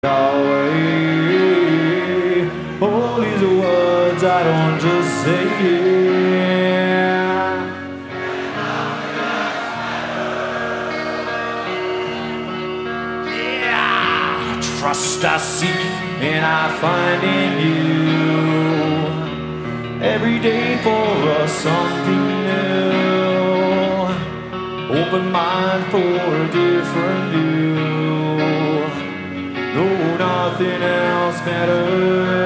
away. All these words I don't just say yeah. Yeah, trust I seek and I find in you. Every day for us something new. Open mind for a different view. No, nothing else matters.